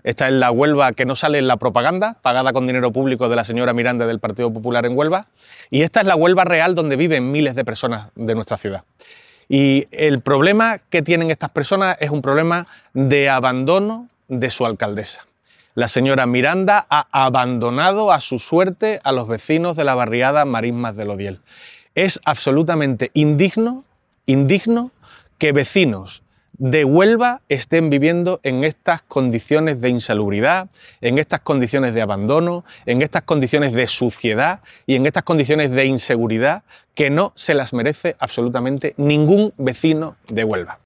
Esta es la Huelva que no sale en la propaganda, pagada con dinero público de la señora Miranda del Partido Popular en Huelva. Y esta es la Huelva real donde viven miles de personas de nuestra ciudad. Y el problema que tienen estas personas es un problema de abandono de su alcaldesa. La señora Miranda ha abandonado a su suerte a los vecinos de la barriada Marismas del Odiel. Es absolutamente indigno que vecinos de Huelva estén viviendo en estas condiciones de insalubridad, en estas condiciones de abandono, en estas condiciones de suciedad y en estas condiciones de inseguridad que no se las merece absolutamente ningún vecino de Huelva.